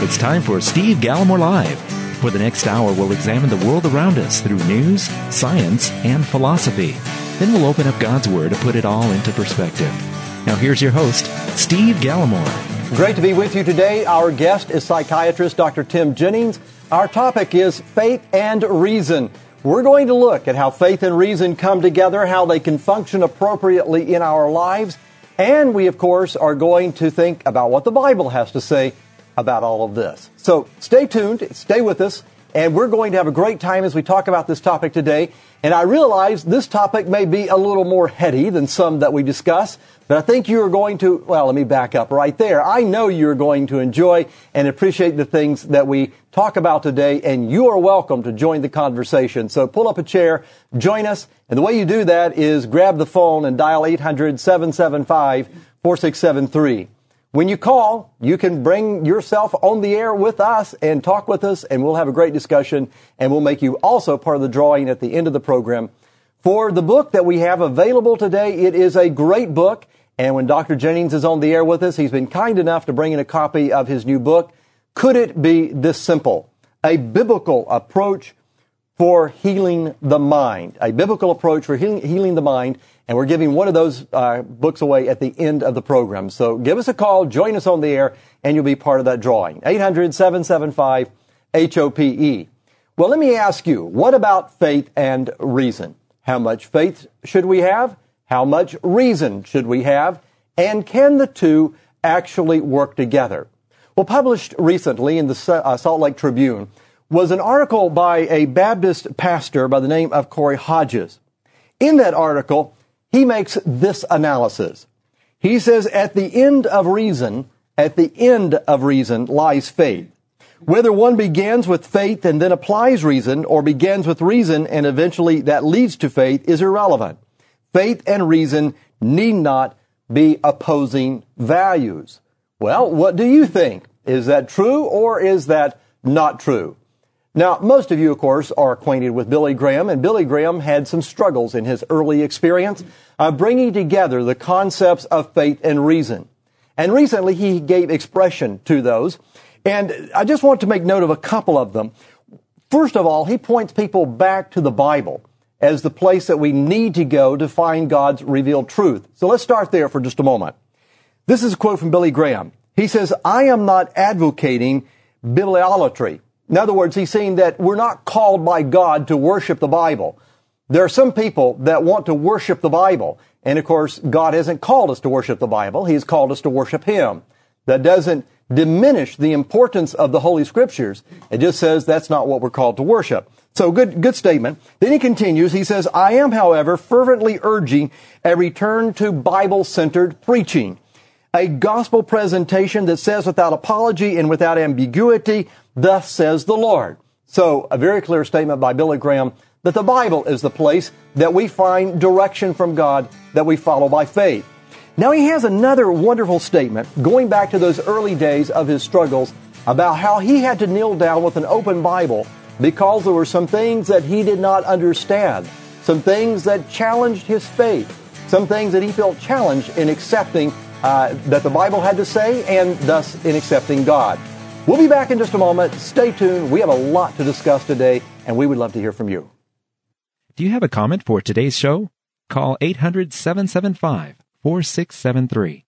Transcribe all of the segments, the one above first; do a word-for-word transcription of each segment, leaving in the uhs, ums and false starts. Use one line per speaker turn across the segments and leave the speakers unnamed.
It's time for Steve Gallimore Live. For the next hour, we'll examine the world around us through news, science, and philosophy. Then we'll open up God's Word to put it all into perspective. Now here's your host, Steve Gallimore.
Great to be with you today. Our guest is psychiatrist Doctor Tim Jennings. Our topic is faith and reason. We're going to look at how faith and reason come together, how they can function appropriately in our lives, and we, of course, are going to think about what the Bible has to say about all of this. So stay tuned, stay with us, and we're going to have a great time as we talk about this topic today. And I realize this topic may be a little more heady than some that we discuss, but I think you're going to, well, let me back up right there. I know you're going to enjoy and appreciate the things that we talk about today, and you are welcome to join the conversation. So pull up a chair, join us, and the way you do that is grab the phone and dial eight hundred, seven seven five, four six seven three. When you call, you can bring yourself on the air with us and talk with us, and we'll have a great discussion, and we'll make you also part of the drawing at the end of the program. For the book that we have available today, it is a great book, and when Doctor Jennings is on the air with us, he's been kind enough to bring in a copy of his new book, Could It Be This Simple? A Biblical Approach for Healing the Mind. A biblical approach for healing, healing the mind. And we're giving one of those uh, books away at the end of the program. So give us a call, join us on the air, and you'll be part of that drawing. eight hundred, seven seven five, H O P E. Well, let me ask you, what about faith and reason? How much faith should we have? How much reason should we have? And can the two actually work together? Well, published recently in the uh, Salt Lake Tribune was an article by a Baptist pastor by the name of Corey Hodges. In that article, he makes this analysis. He says, at the end of reason, at the end of reason lies faith. Whether one begins with faith and then applies reason, or begins with reason and eventually that leads to faith, is irrelevant. Faith and reason need not be opposing values. Well, what do you think? Is that true or is that not true? Now, most of you, of course, are acquainted with Billy Graham, and Billy Graham had some struggles in his early experience of bringing together the concepts of faith and reason. And recently, he gave expression to those, and I just want to make note of a couple of them. First of all, he points people back to the Bible as the place that we need to go to find God's revealed truth. So let's start there for just a moment. This is a quote from Billy Graham. He says, I am not advocating bibliolatry. In other words, he's saying that we're not called by God to worship the Bible. There are some people that want to worship the Bible. And of course, God hasn't called us to worship the Bible. He's called us to worship Him. That doesn't diminish the importance of the Holy Scriptures. It just says that's not what we're called to worship. So good, good statement. Then he continues. He says, I am, however, fervently urging a return to Bible-centered preaching. A gospel presentation that says without apology and without ambiguity, thus says the Lord. So a very clear statement by Billy Graham that the Bible is the place that we find direction from God that we follow by faith. Now he has another wonderful statement going back to those early days of his struggles about how he had to kneel down with an open Bible because there were some things that he did not understand, some things that challenged his faith, some things that he felt challenged in accepting uh, that the Bible had to say, and thus in accepting God. We'll be back in just a moment. Stay tuned. We have a lot to discuss today, and we would love to hear from you.
Do you have a comment for today's show? Call eight hundred, seven seven five, four six seven three.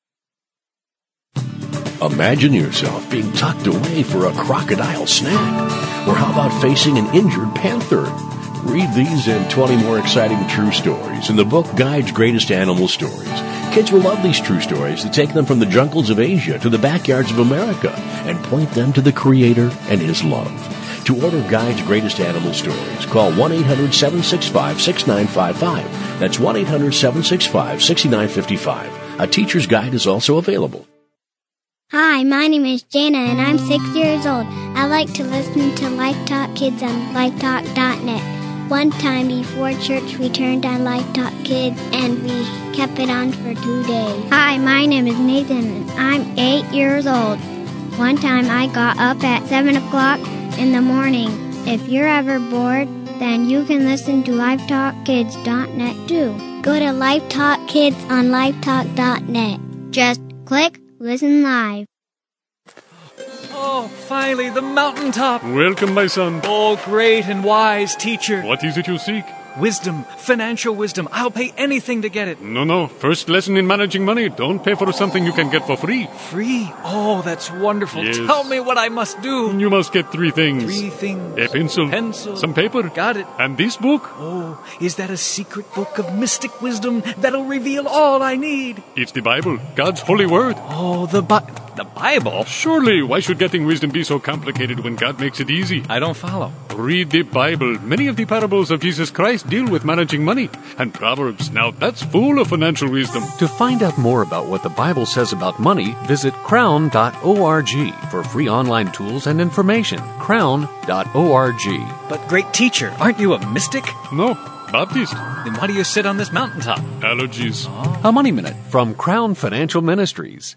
Imagine yourself being tucked away for a crocodile snack. Or how about facing an injured panther? Read these and twenty more exciting true stories in the book Guide's Greatest Animal Stories. Kids will love these true stories to take them from the jungles of Asia to the backyards of America and point them to the Creator and His love. To order Guide's Greatest Animal Stories, call one eight hundred, seven six five, six nine five five. That's one eight hundred, seven six five, six nine five five. A teacher's guide is also available.
Hi, my name is Jana, and I'm six years old. I like to listen to Life Talk Kids on life talk dot net. One time before church, we turned on Life Talk Kids, and we kept it on for two days. Hi, my name is Nathan, and I'm eight years old. One time I got up at seven o'clock in the morning. If you're ever bored, then you can listen to life talk kids dot net too. Go to Life Talk Kids on life talk dot net. Just click Listen Live.
Oh, finally, the mountaintop.
Welcome, my son.
Oh, great and wise teacher.
What is it you seek?
Wisdom, financial wisdom. I'll pay anything to get it.
No, no. First lesson in managing money. Don't pay for something you can get for free.
Free? Oh, that's wonderful.
Yes.
Tell me what I must do.
You must get three things.
Three things.
A pencil.
Pencil.
Some paper.
Got it.
And this book.
Oh, is that a secret book of mystic wisdom that'll reveal all I need?
It's the Bible, God's holy word.
Oh, the Bi- the Bible?
Surely, why should getting wisdom be so complicated when God makes it easy?
I don't follow.
Read the Bible. Many of the parables of Jesus Christ deal with managing money. And Proverbs, now that's full of financial wisdom.
To find out more about what the Bible says about money, visit crown dot org for free online tools and information. crown dot org.
But great teacher, aren't you a mystic?
No, Baptist.
Then why do you sit on this mountaintop?
Allergies.
A Money Minute from Crown Financial Ministries.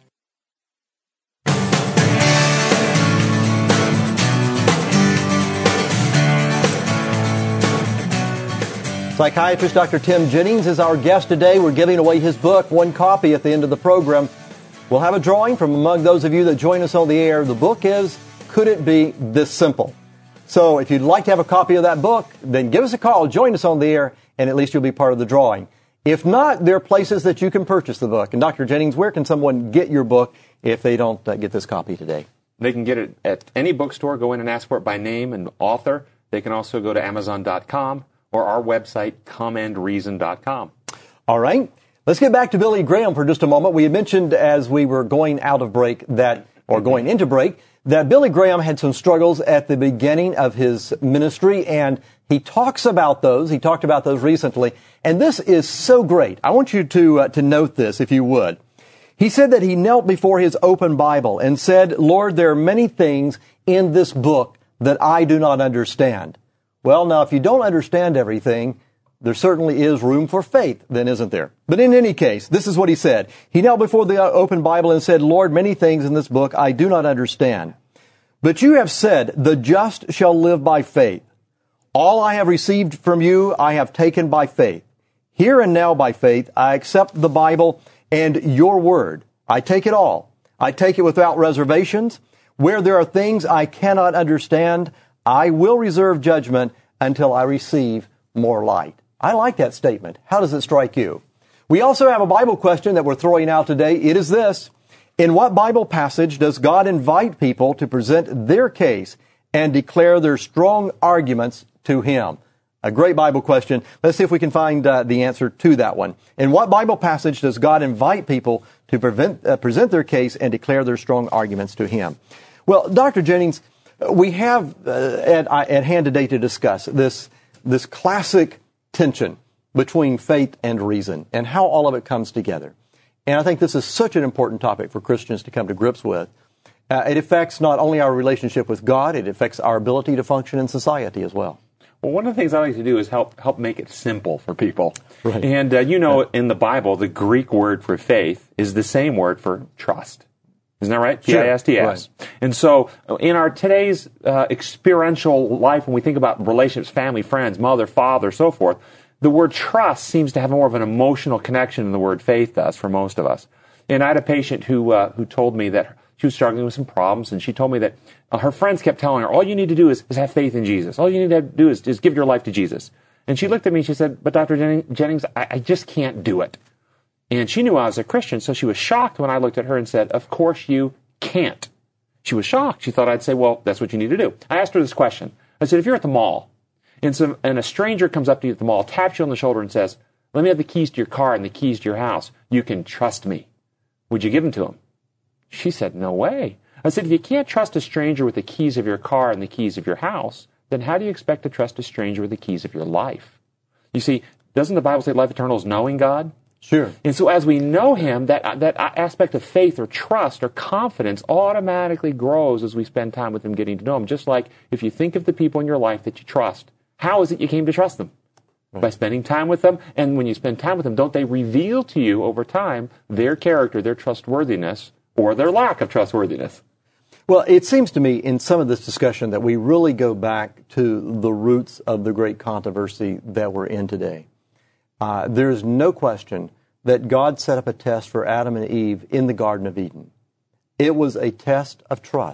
Psychiatrist Doctor Tim Jennings is our guest today. We're giving away his book, one copy at the end of the program. We'll have a drawing from among those of you that join us on the air. The book is Could It Be This Simple? So if you'd like to have a copy of that book, then give us a call, join us on the air, and at least you'll be part of the drawing. If not, there are places that you can purchase the book. And Doctor Jennings, where can someone get your book if they don't uh, get this copy today?
They can get it at any bookstore. Go in and ask for it by name and author. They can also go to amazon dot com. or our website, come and reason dot com.
All right. Let's get back to Billy Graham for just a moment. We had mentioned as we were going out of break that, or going into break, that Billy Graham had some struggles at the beginning of his ministry, and he talks about those. He talked about those recently, and this is so great. I want you to uh, to note this, if you would. He said that he knelt before his open Bible and said, Lord, there are many things in this book that I do not understand. Well, now, if you don't understand everything, there certainly is room for faith, then, isn't there? But in any case, this is what he said. He knelt before the open Bible and said, Lord, many things in this book I do not understand. But you have said, the just shall live by faith. All I have received from you, I have taken by faith. Here and now by faith, I accept the Bible and your word. I take it all. I take it without reservations. Where there are things I cannot understand, I will reserve judgment until I receive more light. I like that statement. How does it strike you? We also have a Bible question that we're throwing out today. It is this. In what Bible passage does God invite people to present their case and declare their strong arguments to Him? A great Bible question. Let's see if we can find uh, the answer to that one. In what Bible passage does God invite people to prevent, uh, present their case and declare their strong arguments to Him? Well, Doctor Jennings, we have uh, at, at hand today to discuss this this classic tension between faith and reason and how all of it comes together. And I think this is such an important topic for Christians to come to grips with. Uh, it affects not only our relationship with God, it affects our ability to function in society as well.
Well, one of the things I like to do is help help make it simple for people.
Right.
And uh, you know, in the Bible, the Greek word for faith is the same word for trust. Isn't that right?
Sure.
T I S T S.
Right.
And so in our today's uh, experiential life, when we think about relationships, family, friends, mother, father, so forth, the word trust seems to have more of an emotional connection than the word faith does for most of us. And I had a patient who uh, who told me that she was struggling with some problems, and she told me that uh, her friends kept telling her, all you need to do is, is have faith in Jesus. All you need to do is, is give your life to Jesus. And she looked at me and she said, but Doctor Jennings, I, I just can't do it. And she knew I was a Christian, so she was shocked when I looked at her and said, of course you can't. She was shocked. She thought I'd say, well, that's what you need to do. I asked her this question. I said, if you're at the mall, and, some, and a stranger comes up to you at the mall, taps you on the shoulder and says, let me have the keys to your car and the keys to your house. You can trust me. Would you give them to him? She said, no way. I said, if you can't trust a stranger with the keys of your car and the keys of your house, then how do you expect to trust a stranger with the keys of your life? You see, doesn't the Bible say life eternal is knowing God?
Sure.
And so as we know Him, that that aspect of faith or trust or confidence automatically grows as we spend time with Him, getting to know Him. Just like if you think of the people in your life that you trust, how is it you came to trust them? Right. By spending time with them. And when you spend time with them, don't they reveal to you over time their character, their trustworthiness, or their lack of trustworthiness?
Well, it seems to me in some of this discussion that we really go back to the roots of the great controversy that we're in today. Uh, there is no question that God set up a test for Adam and Eve in the Garden of Eden. It was a test of trust.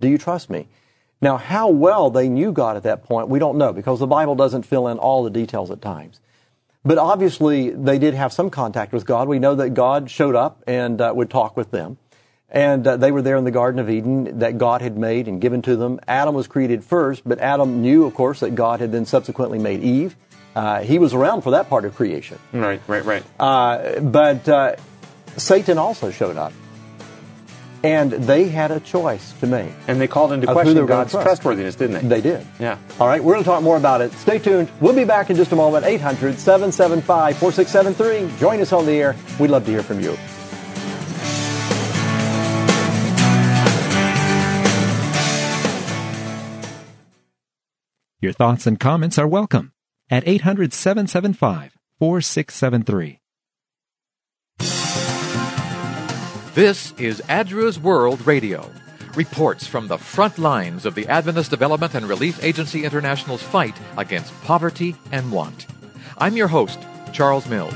Do you trust me? Now, how well they knew God at that point, we don't know, because the Bible doesn't fill in all the details at times. But obviously, they did have some contact with God. We know that God showed up and uh, would talk with them. And uh, they were there in the Garden of Eden that God had made and given to them. Adam was created first, but Adam knew, of course, that God had then subsequently made Eve. Uh, he was around for that part of creation.
Right, right, right.
Uh, but uh, Satan also showed up. And they had a choice to make.
And they called into question God's trustworthiness, didn't they?
They did.
Yeah.
All right, we're going to talk more about it. Stay tuned. We'll be back in just a moment. eight hundred, seven seven five, four six seven three. Join us on the air. We'd love to hear from you.
Your thoughts and comments are welcome at eight hundred, seven seven five, four six seven three.
This is ADRA's World Radio. Reports from the front lines of the Adventist Development and Relief Agency International's fight against poverty and want. I'm your host, Charles Mills.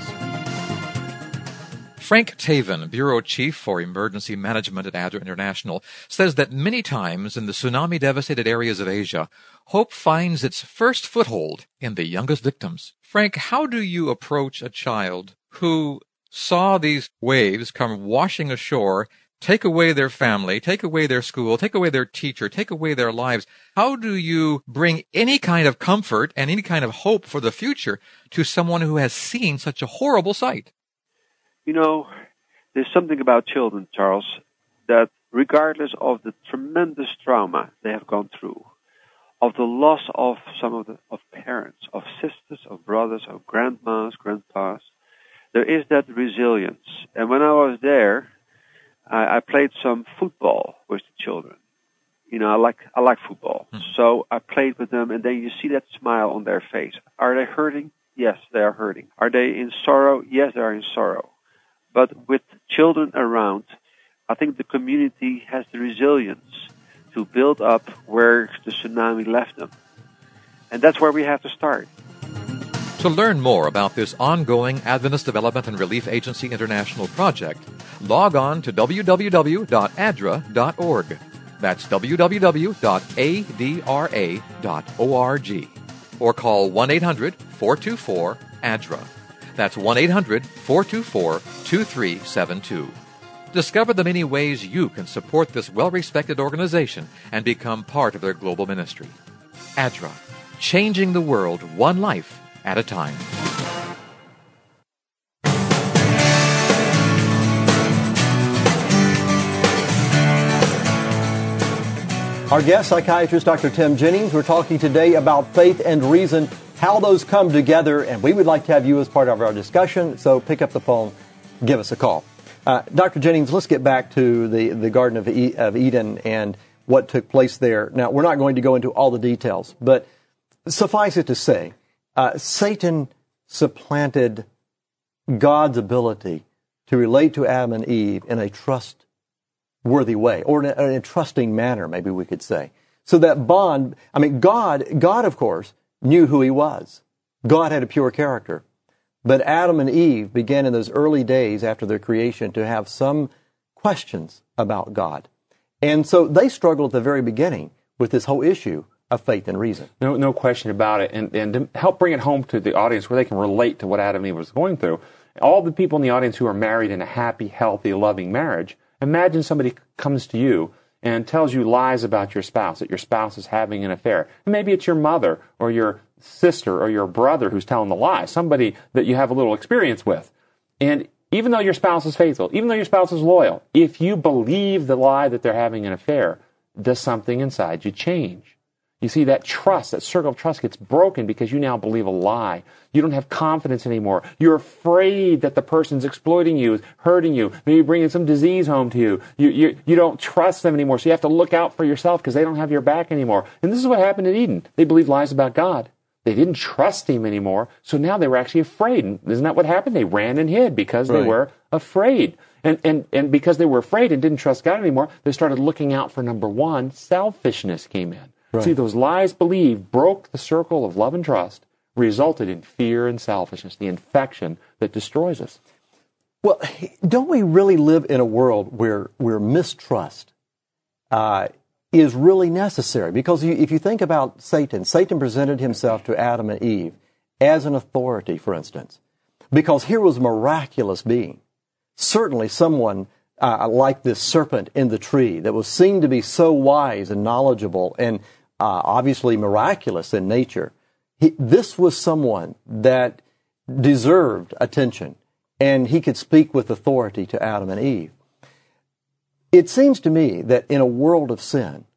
Frank Taven, Bureau Chief for Emergency Management at ADRA International, says that many times in the tsunami-devastated areas of Asia, hope finds its first foothold in the youngest victims. Frank, how do you approach a child who saw these waves come washing ashore, take away their family, take away their school, take away their teacher, take away their lives? How do you bring any kind of comfort and any kind of hope for the future to someone who has seen such a horrible sight?
You know, there's something about children, Charles, that regardless of the tremendous trauma they have gone through, of the loss of some of the of parents, of sisters, of brothers, of grandmas, grandpas, there is that resilience. And when I was there, I, I played some football with the children. You know, I like I like football. Mm-hmm. So I played with them, and then you see that smile on their face. Are they hurting? Yes, they are hurting. Are they in sorrow? Yes, they are in sorrow. But with children around, I think the community has the resilience to build up where the tsunami left them. And that's where we have to start.
To learn more about this ongoing Adventist Development and Relief Agency International project, log on to w w w dot a d r a dot org. That's w w w dot a d r a dot org. Or call one eight hundred, four two four, A D R A. That's one eight hundred, four two four, two three seven two. Discover the many ways you can support this well-respected organization and become part of their global ministry. A D R A, changing the world one life at a time.
Our guest, psychiatrist Doctor Tim Jennings. We're talking today about faith and reason, how those come together, and we would like to have you as part of our discussion, so pick up the phone, give us a call. Uh, Doctor Jennings, let's get back to the, the Garden of, e- of Eden and what took place there. Now, we're not going to go into all the details, but suffice it to say, uh, Satan supplanted God's ability to relate to Adam and Eve in a trustworthy way, or in a, in a trusting manner, maybe we could say. So that bond, I mean, God, God, of course, knew who he was. God had a pure character. But Adam and Eve began in those early days after their creation to have some questions about God. And so they struggled at the very beginning with this whole issue of faith and reason.
No, no question about it. And, and to help bring it home to the audience where they can relate to what Adam and Eve was going through, all the people in the audience who are married in a happy, healthy, loving marriage, imagine somebody comes to you and tells you lies about your spouse, that your spouse is having an affair. And maybe it's your mother or your sister or your brother who's telling the lie, somebody that you have a little experience with. And even though your spouse is faithful, even though your spouse is loyal, if you believe the lie that they're having an affair, does something inside you change? You see, that trust, that circle of trust gets broken because you now believe a lie. You don't have confidence anymore. You're afraid that the person's exploiting you, hurting you, maybe bringing some disease home to you. You, you, you don't trust them anymore, so you have to look out for yourself because they don't have your back anymore. And this is what happened in Eden. They believed lies about God. They didn't trust him anymore, so now they were actually afraid. And isn't that what happened? They ran and hid because right. they were afraid. And, and, and because they were afraid and didn't trust God anymore, they started looking out for number one. Selfishness came in. Right. See, those lies believed broke the circle of love and trust, resulted in fear and selfishness, the infection that destroys us.
Well, don't we really live in a world where, where mistrust uh, is really necessary. Because you, if you think about Satan, Satan presented himself to Adam and Eve as an authority, for instance. Because here was a miraculous being. Certainly someone uh, like this serpent in the tree that was seen to be so wise and knowledgeable and uh, obviously miraculous in nature. He, this was someone that deserved attention, and he could speak with authority to Adam and Eve. It seems to me that in a world of sin,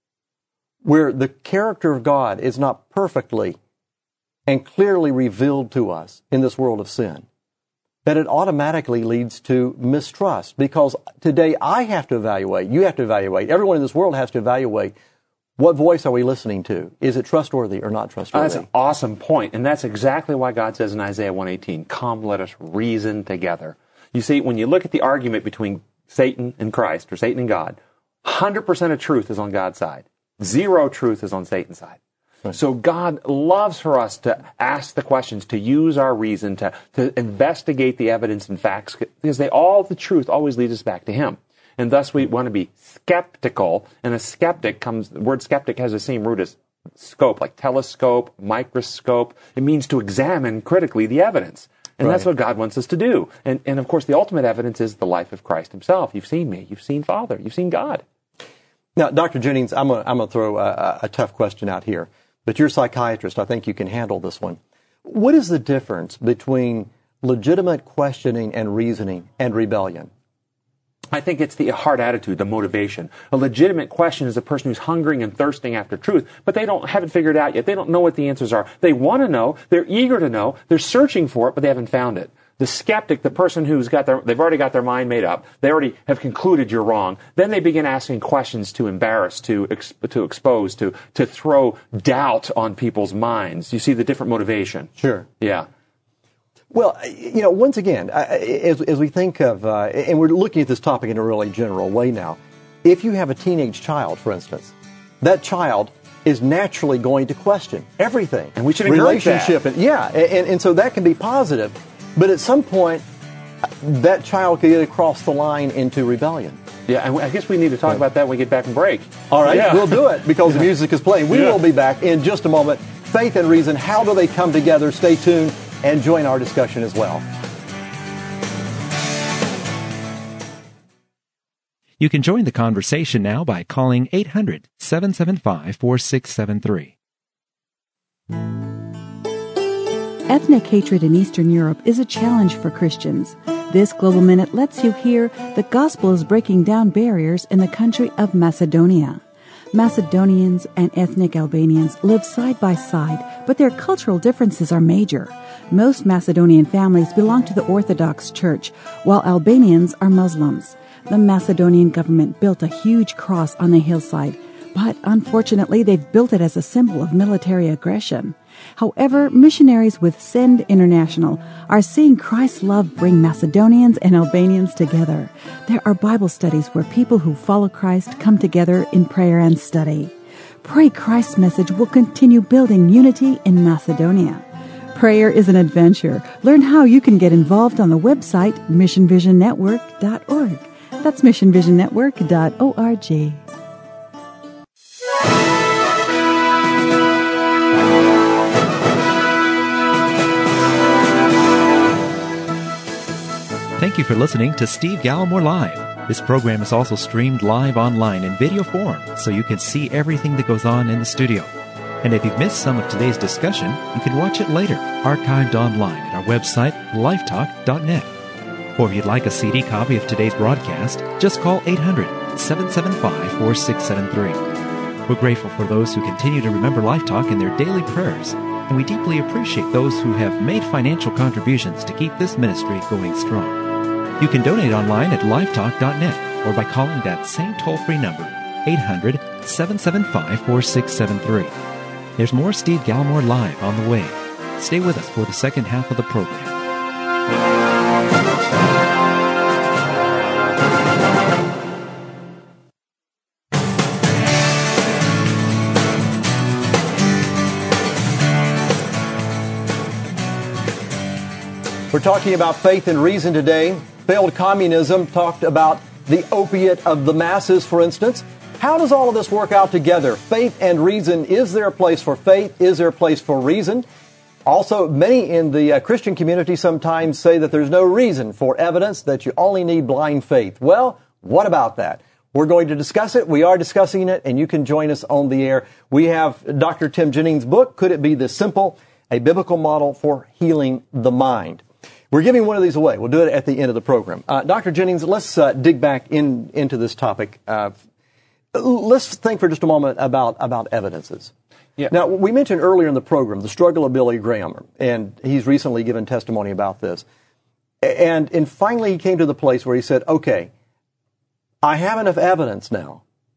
where the character of God is not perfectly and clearly revealed to us in this world of sin, that it automatically leads to mistrust. Because today I have to evaluate, you have to evaluate, everyone in this world has to evaluate, what voice are we listening to? Is it trustworthy or not trustworthy?
That's an awesome point, and that's exactly why God says in Isaiah one eighteen, "Come, let us reason together." You see, when you look at the argument between Satan and Christ, or Satan and God, one hundred percent of truth is on God's side. Zero truth is on Satan's side. Right. So God loves for us to ask the questions, to use our reason, to, to investigate the evidence and facts, because they all, the truth always leads us back to Him. And thus we want to be skeptical, and a skeptic comes, the word skeptic has the same root as scope, like telescope, microscope. It means to examine critically the evidence. And right. That's what God wants us to do. And, and of course, the ultimate evidence is the life of Christ Himself. You've seen me. You've seen Father. You've seen God.
Now, Doctor Jennings, I'm going I'm to throw a, a tough question out here. But you're a psychiatrist. I think you can handle this one. What is the difference between legitimate questioning and reasoning and rebellion?
I think it's the heart attitude, the motivation. A legitimate question is a person who's hungering and thirsting after truth, but they don't haven't figured it out yet. They don't know what the answers are. They want to know. They're eager to know. They're searching for it, but they haven't found it. The skeptic, the person who's got their, they've already got their mind made up. They already have concluded you're wrong. Then they begin asking questions to embarrass, to to expose, to to throw doubt on people's minds. You see the different motivation.
Sure.
Yeah.
Well, you know, once again, as, as we think of, uh, and we're looking at this topic in a really general way now, if you have a teenage child, for instance, that child is naturally going to question everything.
And we should encourage
relationship,
that.
And, yeah, and, and so that can be positive. But at some point, that child could get across the line into rebellion.
Yeah, and I guess we need to talk yeah. about that when we get back from break.
All right,
yeah.
We'll do it because yeah. the music is playing. We yeah. will be back in just a moment. Faith and reason, how do they come together? Stay tuned and join our discussion as well.
You can join the conversation now by calling eight hundred, seven seven five, four six seven three.
Ethnic hatred in Eastern Europe is a challenge for Christians. This Global Minute lets you hear the gospel is breaking down barriers in the country of Macedonia. Macedonians and ethnic Albanians live side by side, but their cultural differences are major. Most Macedonian families belong to the Orthodox Church, while Albanians are Muslims. The Macedonian government built a huge cross on the hillside, but unfortunately they've built it as a symbol of military aggression. However, missionaries with Send International are seeing Christ's love bring Macedonians and Albanians together. There are Bible studies where people who follow Christ come together in prayer and study. Pray Christ's message will continue building unity in Macedonia. Prayer is an adventure. Learn how you can get involved on the website mission vision network dot org. That's mission vision network dot org.
Thank you for listening to Steve Gallimore Live. This program is also streamed live online in video form, so you can see everything that goes on in the studio. And if you've missed some of today's discussion, you can watch it later, archived online at our website, lifetalk dot net. Or if you'd like a C D copy of today's broadcast, just call eight hundred, seven seven five, four six seven three. We're grateful for those who continue to remember Life Talk in their daily prayers, and we deeply appreciate those who have made financial contributions to keep this ministry going strong. You can donate online at lifetalk dot net or by calling that same toll-free number, eight hundred, seven seven five, four six seven three. There's more Steve Gallimore Live on the way. Stay with us for the second half of the program.
We're talking about faith and reason today. Failed communism talked about the opiate of the masses, for instance. how does all of this work out together? Faith and reason. Is there a place for faith? Is there a place for reason? Also, many in the uh, Christian community sometimes say that there's no reason for evidence, that you only need blind faith. Well, what about that? We're going to discuss it. We are discussing it, and you can join us on the air. We have Doctor Tim Jennings' book, Could It Be This Simple? A Biblical Model for Healing the Mind. We're giving one of these away. We'll do it at the end of the program. Uh, Doctor Jennings, let's uh, dig back in into this topic. Uh, let's think for just a moment about, about evidences.
Yeah.
Now, we mentioned earlier in the program the struggle of Billy Graham, and he's recently given testimony about this. And, and finally he came to the place where he said, okay, I have enough evidence now.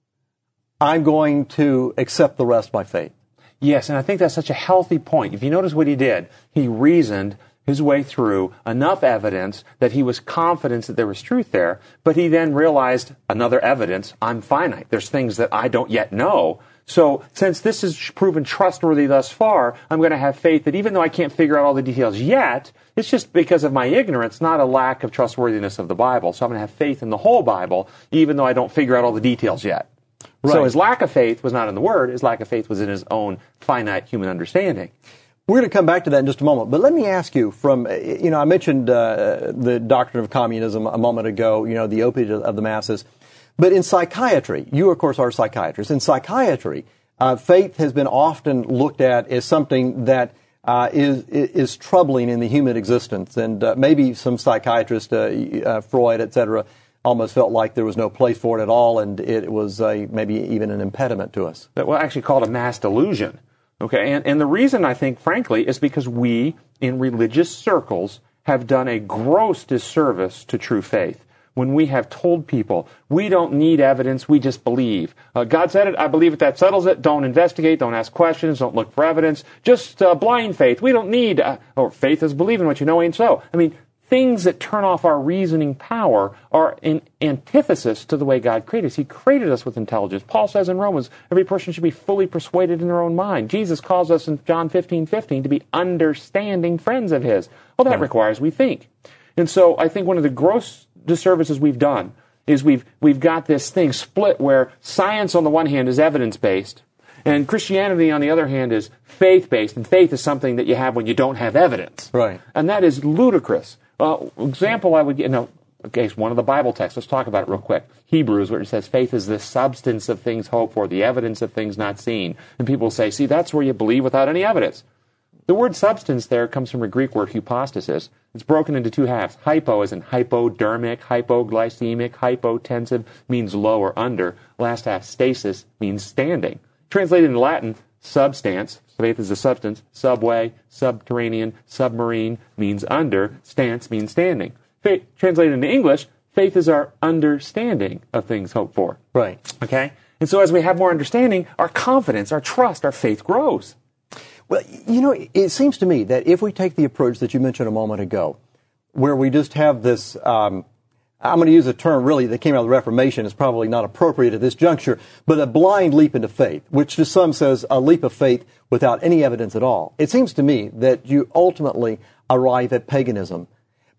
I'm going to accept the rest by faith.
Yes, and I think that's such a healthy point. If you notice what he did, he reasoned his way through enough evidence that he was confident that there was truth there, but he then realized another evidence, I'm finite. There's things that I don't yet know. So since this has proven trustworthy thus far, I'm going to have faith that even though I can't figure out all the details yet, it's just because of my ignorance, not a lack of trustworthiness of the Bible. So I'm going to have faith in the whole Bible, even though I don't figure out all the details yet. Right. So his lack of faith was not in the Word. His lack of faith was in his own finite human understanding.
We're going to come back to that in just a moment. But let me ask you from, you know, I mentioned uh, the doctrine of communism a moment ago, you know, the opiate of the masses. But in psychiatry, you, of course, are a psychiatrist. In psychiatry, uh, faith has been often looked at as something that uh, is, is troubling in the human existence. And uh, maybe some psychiatrists, uh, uh, Freud, et cetera, almost felt like there was no place for it at all, and it was uh, maybe even an impediment to us.
That was actually called a mass delusion. Okay, and, and the reason, I think, frankly, is because we, in religious circles, have done a gross disservice to true faith. When we have told people, we don't need evidence, we just believe. Uh, God said it, I believe it, that settles it. Don't investigate, don't ask questions, don't look for evidence. Just uh, blind faith. We don't need, uh, or faith is believing what you know ain't so. I mean, things that turn off our reasoning power are in antithesis to the way God created us. He created us with intelligence. Paul says in Romans, every person should be fully persuaded in their own mind. Jesus calls us in John fifteen fifteen to be understanding friends of His. Well, that right. requires we think. And so I think one of the gross disservices we've done is we've we've got this thing split where science on the one hand is evidence-based, and Christianity on the other hand is faith-based, and faith is something that you have when you don't have evidence.
Right.
And that is ludicrous. Uh, example I would get, no, okay, one of the Bible texts, let's talk about it real quick. Hebrews, where it says, faith is the substance of things hoped for, the evidence of things not seen. And people say, see, that's where you believe without any evidence. The word substance there comes from a Greek word, hypostasis. It's broken into two halves. Hypo is in hypodermic, hypoglycemic, hypotensive means low or under. Last half, stasis, means standing. Translated into Latin, substance, faith is a substance, subway, subterranean, submarine means under, stance means standing. Faith, translated into English, faith is our understanding of things hoped for.
Right.
Okay? And so as we have more understanding, our confidence, our trust, our faith grows.
Well, you know, it seems to me that if we take the approach that you mentioned a moment ago, where we just have this, um, I'm going to use a term really that came out of the Reformation, is probably not appropriate at this juncture, but a blind leap into faith, which to some says a leap of faith without any evidence at all. It seems to me that you ultimately arrive at paganism.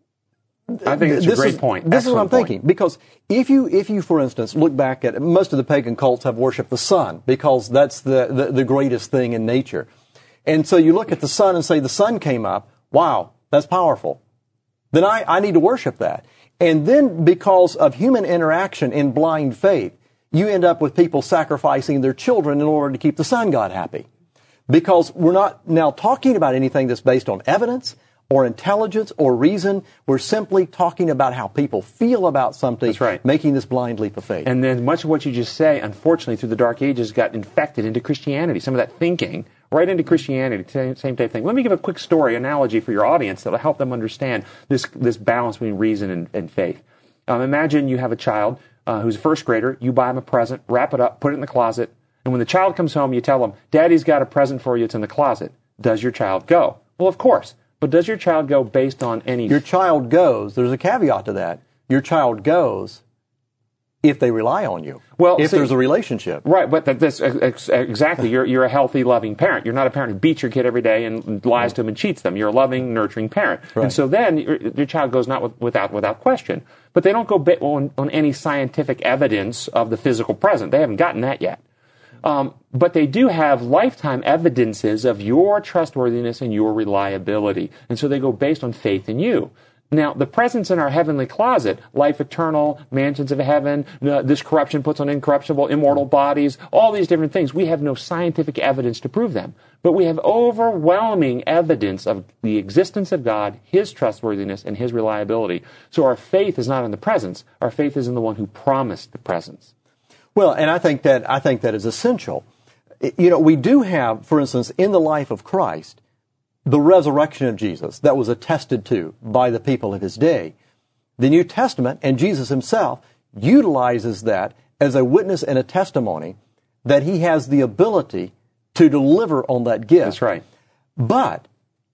I think it's a
this
great
is,
point.
This Excellent is what I'm
point.
thinking. Because if you, if you, for instance, look back at, most of the pagan cults have worshipped the sun, because that's the, the, the greatest thing in nature. And so you look at the sun and say, the sun came up, wow, that's powerful. Then I, I need to worship that. And then because of human interaction in blind faith, you end up with people sacrificing their children in order to keep the sun god happy. Because we're not now talking about anything that's based on evidence or intelligence or reason. We're simply talking about how people feel about something,
that's right.
making this blind leap of faith.
And then much of what you just say, unfortunately, through the Dark Ages, got infected into Christianity. Some of that thinking right into Christianity, same, same type of thing. Let me give a quick story, analogy for your audience that will help them understand this this balance between reason and, and faith. Um, imagine you have a child uh, who's a first grader. You buy him a present, wrap it up, put it in the closet, and when the child comes home, you tell him, Daddy's got a present for you, it's in the closet. Does your child go? Well, of course. But does your child go based on any...
Your child goes. There's a caveat to that. Your child goes if they rely on you.
Well,
if
see,
there's a relationship.
Right, but that, that's ex- exactly. You're, you're a healthy, loving parent. You're not a parent who beats your kid every day and lies to them and cheats them. You're a loving, nurturing parent.
Right.
And so then your, your child goes not with, without without question. But they don't go ba- on, on any scientific evidence of the physical present. They haven't gotten that yet. Um, but they do have lifetime evidences of your trustworthiness and your reliability. And so they go based on faith in you. Now, the presence in our heavenly closet, life eternal, mansions of heaven, uh, this corruption puts on incorruptible, immortal bodies, all these different things, we have no scientific evidence to prove them. But we have overwhelming evidence of the existence of God, His trustworthiness, and His reliability. So our faith is not in the presence. Our faith is in the one who promised the presence.
Well, and I think that I think that is essential. You know, we do have, for instance, in the life of Christ, the resurrection of Jesus that was attested to by the people of his day. The New Testament and Jesus himself utilizes that as a witness and a testimony that he has the ability to deliver on that gift.
That's right.
But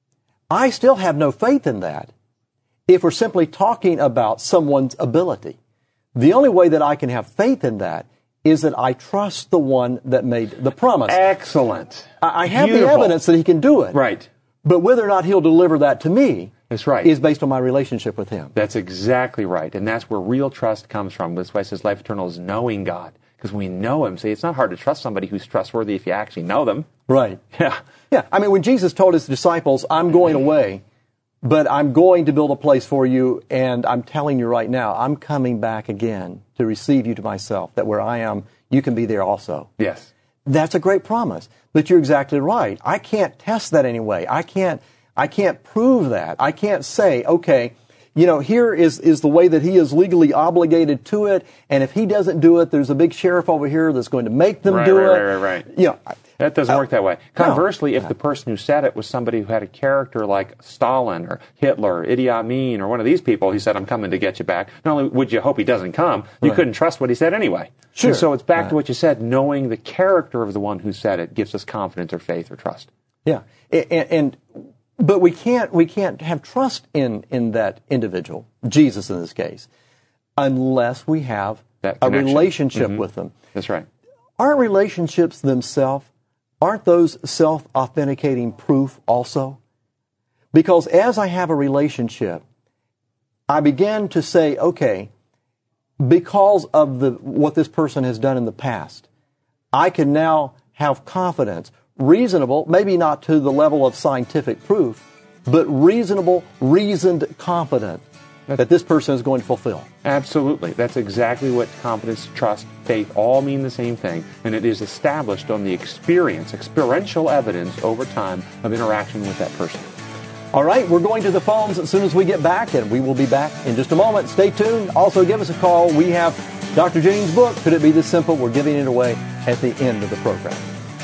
I still have no faith in that if we're simply talking about someone's ability. The only way that I can have faith in that is that I trust the one that made the promise.
Excellent.
I, I have
Beautiful.
the evidence that he can do it.
Right.
But whether or not he'll deliver that to me
That's right.
is based on my relationship with him.
That's exactly right. And that's where real trust comes from. That's why it says life eternal is knowing God. Because we know him. See, it's not hard to trust somebody who's trustworthy if you actually know them.
Right.
Yeah.
Yeah. I mean, when Jesus told his disciples, I'm going away, but I'm going to build a place for you, and I'm telling you right now, I'm coming back again to receive you to myself, that where I am, you can be there also.
Yes.
That's a great promise. But you're exactly right. I can't test that anyway. I can't, I can't prove that. I can't say, okay, you know, here is, is the way that he is legally obligated to it, and if he doesn't do it, there's a big sheriff over here that's going to make them
right,
do
right,
it.
Right, right, right.
You know,
that doesn't
uh,
work that way. Conversely,
no.
if the person who said it was somebody who had a character like Stalin or Hitler or Idi Amin or one of these people, he said, I'm coming to get you back. Not only would you hope he doesn't come, you
right.
couldn't trust what he said anyway.
Sure.
And so it's back
right.
to what you said, knowing the character of the one who said it gives us confidence or faith or trust.
Yeah. And, and but we can't we can't have trust in, in that individual, Jesus in this case, unless we have
that
a relationship
mm-hmm.
with them.
That's right.
Aren't relationships themselves, aren't those self-authenticating proof also? Because as I have a relationship, I begin to say, okay, because of the what this person has done in the past, I can now have confidence, reasonable, maybe not to the level of scientific proof, but reasonable, reasoned confidence that this person is going to fulfill.
Absolutely. That's exactly what confidence, trust, faith all mean the same thing. And it is established on the experience, experiential evidence over time of interaction with that person.
All right, we're going to the phones as soon as we get back, and we will be back in just a moment. Stay tuned. Also, give us a call. We have Doctor Jennings' book, Could It Be This Simple? We're giving it away at the end of the program.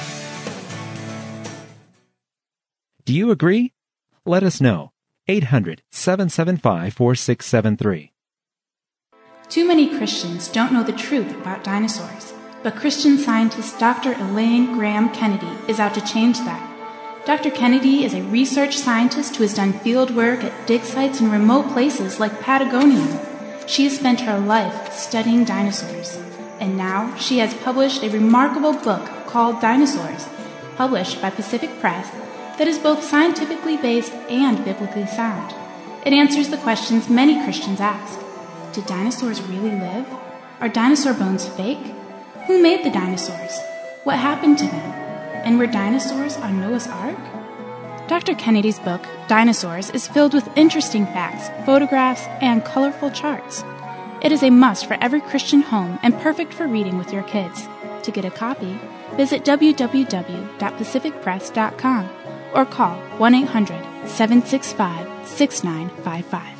Do you agree? Let us know. eight hundred, seven seven five, four six seven three.
Too many Christians don't know the truth about dinosaurs, but Christian scientist Doctor Elaine Graham Kennedy is out to change that. Doctor Kennedy is a research scientist who has done field work at dig sites in remote places like Patagonia. She has spent her life studying dinosaurs, and now she has published a remarkable book called Dinosaurs, published by Pacific Press, that is both scientifically based and biblically sound. It answers the questions many Christians ask. Did dinosaurs really live? Are dinosaur bones fake? Who made the dinosaurs? What happened to them? And were dinosaurs on Noah's Ark? Doctor Kennedy's book, Dinosaurs, is filled with interesting facts, photographs, and colorful charts. It is a must for every Christian home and perfect for reading with your kids. To get a copy, visit w w w dot pacific press dot com or call one eight hundred, seven six five, six nine five five.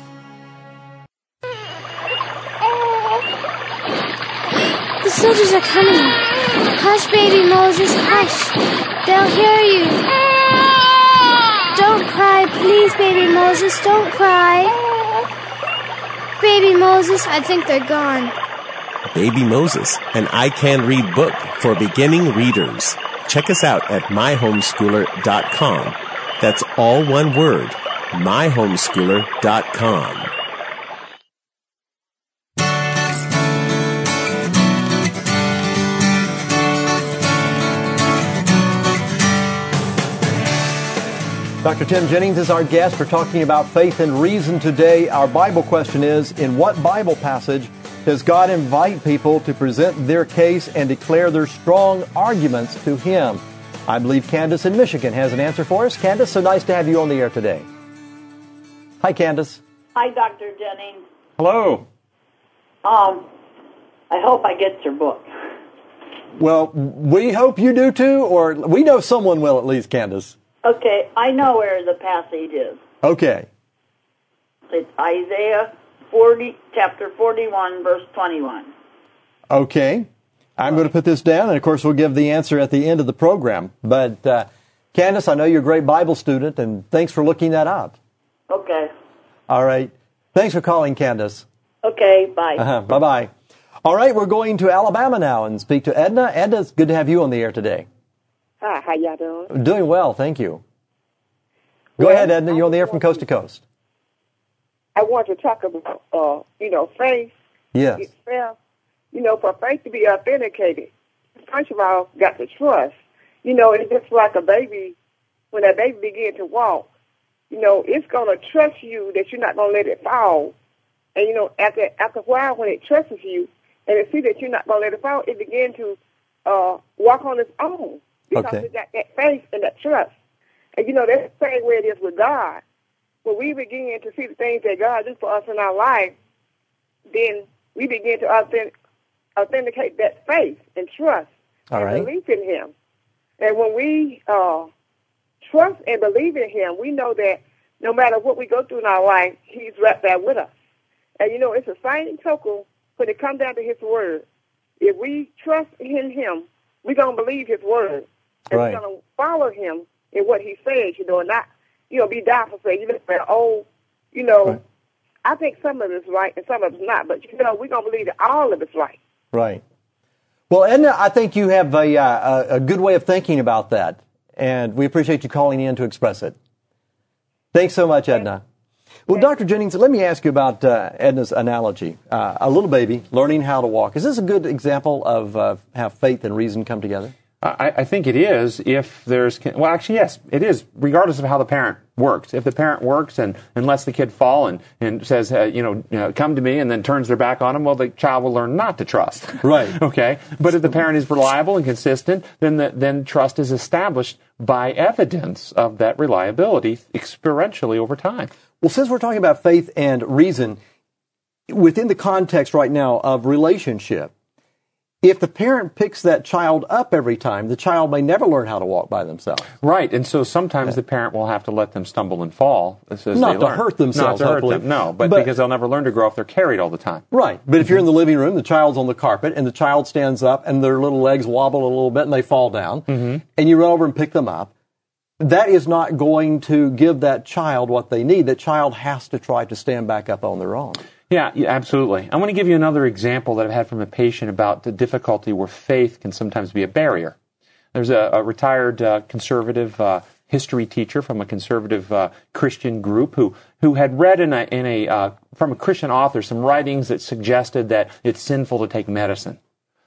The soldiers are coming. Hush, baby Moses, hush. They'll hear you. Don't cry, please, baby Moses, don't cry. Baby Moses, I think they're gone.
Baby Moses, an I Can Read book for beginning readers. Check us out at my homeschooler dot com. That's all one word, my homeschooler dot com.
Doctor Tim Jennings is our guest. We're talking about faith and reason today. Our Bible question is, in what Bible passage does God invite people to present their case and declare their strong arguments to Him? I believe Candace in Michigan has an answer for us. Candace, so nice to have you on the air today. Hi, Candace.
Hi, Doctor Jennings.
Hello.
Um, I hope I get your book.
Well, we hope you do too, or we know someone will at least, Candace.
Okay, I know where the passage is.
Okay.
It's Isaiah forty, chapter forty-one, verse twenty-one.
Okay. I'm going to put this down, and of course we'll give the answer at the end of the program. But, uh, Candace, I know you're a great Bible student, and thanks for looking that up.
Okay.
All right. Thanks for calling, Candace.
Okay, bye.
Uh-huh. Bye-bye. All right, we're going to Alabama now and speak to Edna. Edna, it's good to have you on the air today.
Hi, how y'all doing?
Doing well, thank you. Go
well,
ahead, Edna. You're on the air from coast to coast.
I want to talk about, uh, you know, faith.
Yes.
Itself. You know, for faith to be authenticated, first of all, got to trust. You know, it's just like a baby. When that baby begins to walk, you know, it's going to trust you that you're not going to let it fall. And, you know, after after a while, when it trusts you and it see that you're not going to let it fall, it begins to uh, walk on its own. Because
okay.
It's got that faith and that trust. And, you know, that's the same way it is with God. When we begin to see the things that God does for us in our life, then we begin to authentic, authenticate that faith and trust
All
and
right.
belief in Him. And when we uh, trust and believe in Him, we know that no matter what we go through in our life, He's right there with us. And, you know, it's the same token when it comes down to His Word. If we trust in Him, we're going to believe His Word. And
right.
we're going to follow Him in what He says, you know, and not, you know, be doubtful, say, you know, oh, you know,
right.
I think some of it's right and some of it's not. But, you know, we're going to believe that all of it's right.
Right. Well, Edna, I think you have a, uh, a good way of thinking about that. And we appreciate you calling in to express it. Thanks so much, Edna. Well, Doctor Jennings, let me ask you about uh, Edna's analogy. Uh, a little baby learning how to walk. Is this a good example of uh, how faith and reason come together?
I, I think it is if there's, well, actually, yes, it is, regardless of how the parent works. If the parent works and, and lets the kid fall and, and says, uh, you, know, you know, come to me, and then turns their back on him, well, the child will learn not to trust.
Right.
Okay? But if the parent is reliable and consistent, then the, then trust is established by evidence of that reliability experientially over time.
Well, since we're talking about faith and reason, within the context right now of relationship, if the parent picks that child up every time, the child may never learn how to walk by themselves.
Right, and so sometimes yeah. the parent will have to let them stumble and fall as, as
Not
they
to
learn.
hurt themselves,
Not to hurt
hopefully.
them, no, but,
but
because they'll never learn to grow if they're carried all the time.
Right, but if you're in the living room, the child's on the carpet, and the child stands up, and their little legs wobble a little bit, and they fall down,
mm-hmm.
and you run over and pick them up, that is not going to give that child what they need. That child has to try to stand back up on their own.
Yeah, yeah, absolutely. I want to give you another example that I've had from a patient about the difficulty where faith can sometimes be a barrier. There's a, a retired uh, conservative uh, history teacher from a conservative uh, Christian group who who had read in a in a uh, from a Christian author some writings that suggested that it's sinful to take medicine,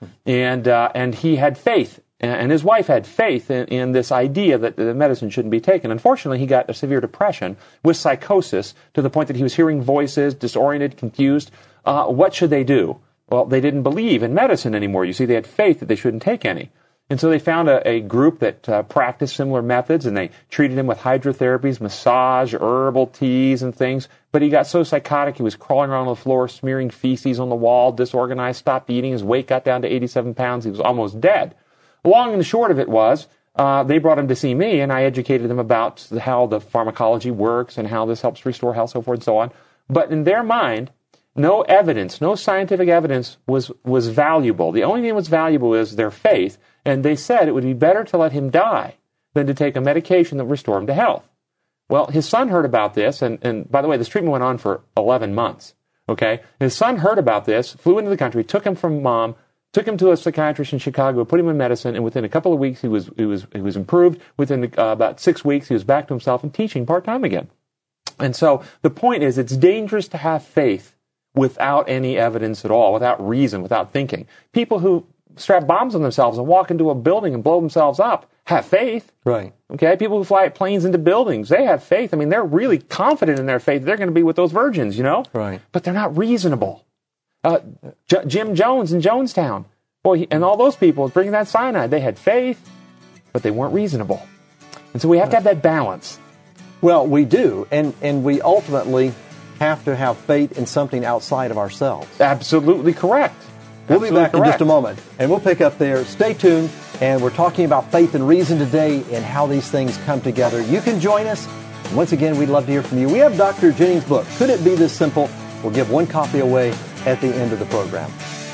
and uh, and he had faith. And his wife had faith in, in this idea that the medicine shouldn't be taken. Unfortunately, he got a severe depression with psychosis to the point that he was hearing voices, disoriented, confused. Uh, what should they do? Well, they didn't believe in medicine anymore. You see, they had faith that they shouldn't take any. And so they found a, a group that uh, practiced similar methods, and they treated him with hydrotherapies, massage, herbal teas, and things. But he got so psychotic, he was crawling around on the floor, smearing feces on the wall, disorganized, stopped eating. His weight got down to eighty-seven pounds. He was almost dead. Long and the short of it was, uh, they brought him to see me, and I educated them about how the pharmacology works and how this helps restore health, so forth and so on. But in their mind, no evidence, no scientific evidence was, was valuable. The only thing that was valuable is their faith, and they said it would be better to let him die than to take a medication that would restore him to health. Well, his son heard about this, and, and by the way, this treatment went on for eleven months, okay? His son heard about this, flew into the country, took him from mom, took him to a psychiatrist in Chicago, put him in medicine, and within a couple of weeks, he was he was he was improved. Within uh, about six weeks, he was back to himself and teaching part time again. And so the point is, it's dangerous to have faith without any evidence at all, without reason, without thinking. People who strap bombs on themselves and walk into a building and blow themselves up have faith.
Right.
Okay? People who fly planes into buildings, they have faith. I mean, they're really confident in their faith. They're going to be with those virgins, you know?
Right.
But they're not reasonable. Uh, J- Jim Jones in Jonestown, boy, he, and all those people bringing that cyanide, they had faith, but they weren't reasonable. And so we have to have that balance.
Well, we do, and, and we ultimately have to have faith in something outside of ourselves.
Absolutely correct.
We'll
Absolutely
be back
correct.
in just a moment, and we'll pick up there. Stay tuned, and we're talking about faith and reason today and how these things come together. You can join us. Once again, we'd love to hear from you. We have Doctor Jennings' book, Could It Be This Simple? We'll give one copy away at the end of the program.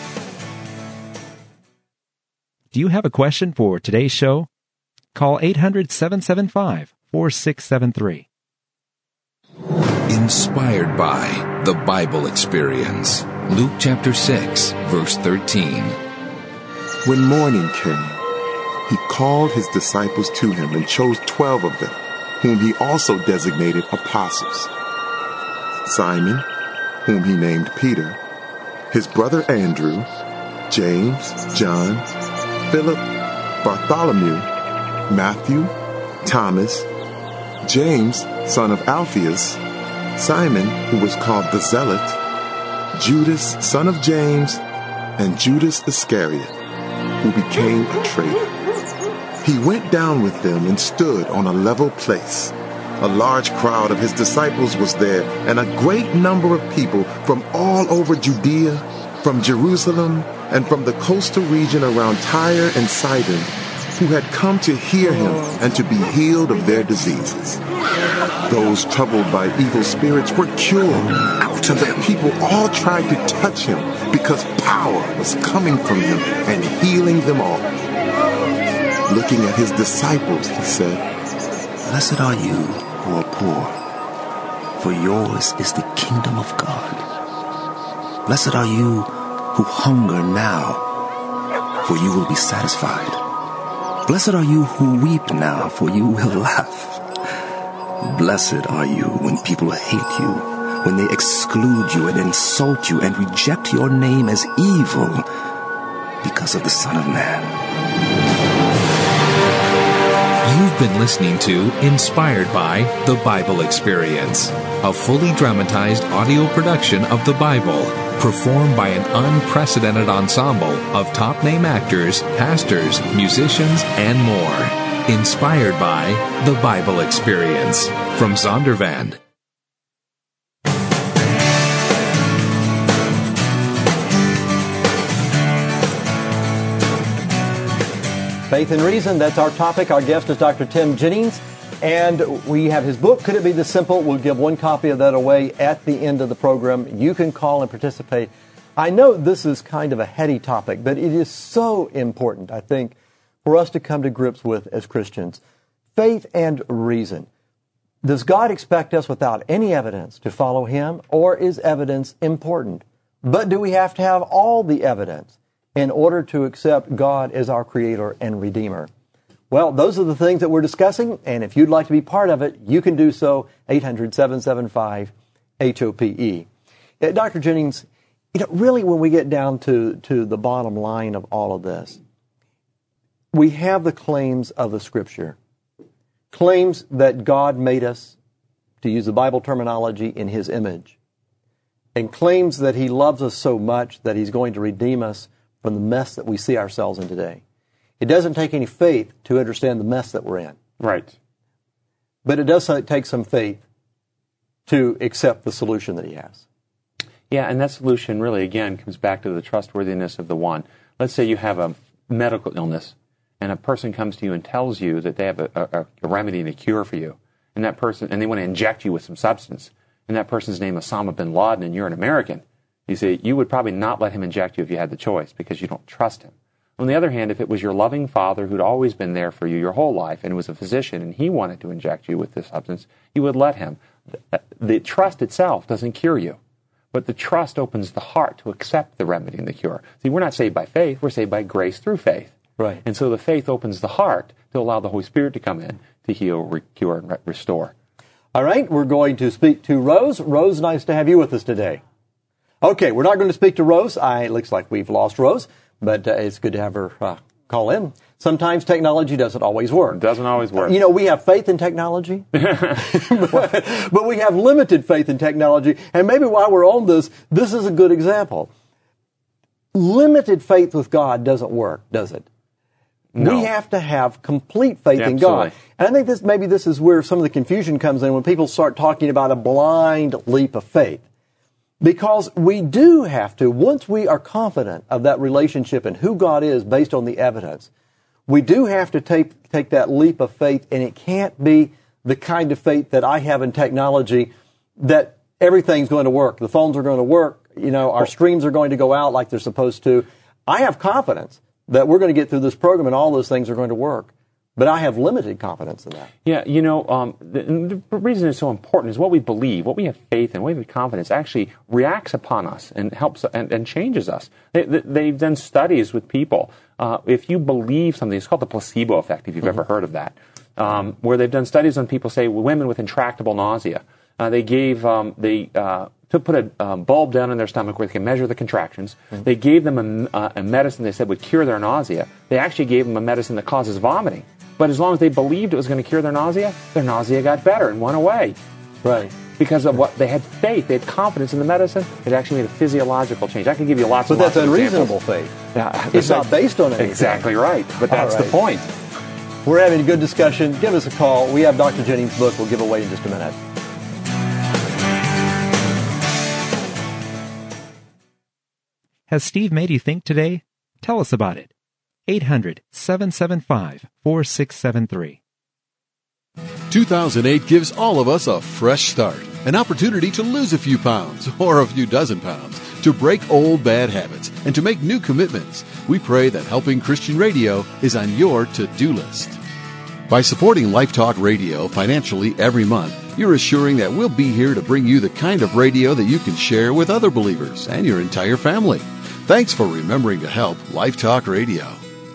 Do you have a question for today's show? Call eight hundred, seven seven five, four six seven three.
Inspired by the Bible Experience. Luke chapter six, verse thirteen.
When morning came, he called his disciples to him and chose twelve of them, whom he also designated apostles. Simon, whom he named Peter, his brother Andrew, James, John, Philip, Bartholomew, Matthew, Thomas, James, son of Alphaeus, Simon, who was called the Zealot, Judas, son of James, and Judas Iscariot, who became a traitor. He went down with them and stood on a level place. A large crowd of his disciples was there, and a great number of people from all over Judea, from Jerusalem, and from the coastal region around Tyre and Sidon, who had come to hear him and to be healed of their diseases. Those troubled by evil spirits were cured, and the people all tried to touch him because power was coming from him and healing them all. Looking at his disciples, he said,
"Blessed are you who are poor, for yours is the kingdom of God. Blessed are you who hunger now, for you will be satisfied. Blessed are you who weep now, for you will laugh. Blessed are you when people hate you, when they exclude you and insult you and reject your name as evil because of the Son of Man."
You've been listening to Inspired by the Bible Experience, a fully dramatized audio production of the Bible, performed by an unprecedented ensemble of top-name actors, pastors, musicians, and more. Inspired by the Bible Experience from Zondervan.
Faith and Reason, that's our topic. Our guest is Doctor Tim Jennings, and we have his book, Could It Be This Simple? We'll give one copy of that away at the end of the program. You can call and participate. I know this is kind of a heady topic, but it is so important, I think, for us to come to grips with as Christians. Faith and reason. Does God expect us without any evidence to follow Him, or is evidence important? But do we have to have all the evidence in order to accept God as our Creator and Redeemer? Well, those are the things that we're discussing, and if you'd like to be part of it, you can do so, eight hundred, seven seven five, H O P E. Uh, Doctor Jennings, you know, really when we get down to, to the bottom line of all of this, we have the claims of the Scripture. Claims that God made us, to use the Bible terminology, in His image. And claims that He loves us so much that He's going to redeem us from the mess that we see ourselves in today. It doesn't take any faith to understand the mess that we're in.
Right.
But it does take some faith to accept the solution that He has.
Yeah, and that solution really, again, comes back to the trustworthiness of the one. Let's say you have a medical illness, and a person comes to you and tells you that they have a, a, a remedy and a cure for you, and that person, and they want to inject you with some substance, and that person's name is Osama bin Laden, and you're an American. You see, you would probably not let him inject you if you had the choice, because you don't trust him. On the other hand, if it was your loving father who'd always been there for you your whole life, and was a physician, and he wanted to inject you with this substance, you would let him. The, the trust itself doesn't cure you, but the trust opens the heart to accept the remedy and the cure. See, we're not saved by faith, we're saved by grace through faith.
Right.
And so the faith opens the heart to allow the Holy Spirit to come in to heal, re- cure, and re- restore.
All right, we're going to speak to Rose. Rose, nice to have you with us today. Okay, we're not going to speak to Rose. I, it looks like we've lost Rose. but uh, it's good to have her uh, call in. Sometimes technology doesn't always work.
It doesn't always work.
You know, we have faith in technology, but, but we have limited faith in technology. And maybe while we're on this, this is a good example. Limited faith with God doesn't work, does it?
No.
We have to have complete faith
Absolutely.
in God. And I think this maybe this is where some of the confusion comes in when people start talking about a blind leap of faith. Because we do have to, once we are confident of that relationship and who God is based on the evidence, we do have to take take that leap of faith, and it can't be the kind of faith that I have in technology that everything's going to work. The phones are going to work. You know, our streams are going to go out like they're supposed to. I have confidence that we're going to get through this program and all those things are going to work. But I have limited confidence in that.
Yeah, you know, um, the, the reason it's so important is what we believe, what we have faith in, what we have confidence actually reacts upon us and helps and, and changes us. They, they've done studies with people. Uh, if you believe something, it's called the placebo effect, if you've mm-hmm. ever heard of that, um, where they've done studies on people, say, women with intractable nausea. Uh, they gave, um, they uh, to put a um, bulb down in their stomach where they can measure the contractions. Mm-hmm. They gave them a, uh, a medicine they said would cure their nausea. They actually gave them a medicine that causes vomiting. But as long as they believed it was going to cure their nausea, their nausea got better and went away.
Right.
Because of what they had faith, they had confidence in the medicine. It actually made a physiological change. I can give you lots
but
and lots of examples.
But that's unreasonable faith.
Yeah,
it's not based on anything.
Exactly right. But that's right. the point.
We're having a good discussion. Give us a call. We have Doctor Jennings' book we'll give away in just a minute.
Has Steve made you think today? Tell us about it. eight hundred, seven seven five, four six seven three.
two thousand eight gives all of us a fresh start, an opportunity to lose a few pounds or a few dozen pounds, to break old bad habits, and to make new commitments. We pray that Helping Christian Radio is on your to-do list. By supporting Life Talk Radio financially every month, you're assuring that we'll be here to bring you the kind of radio that you can share with other believers and your entire family. Thanks for remembering to help Life Talk Radio.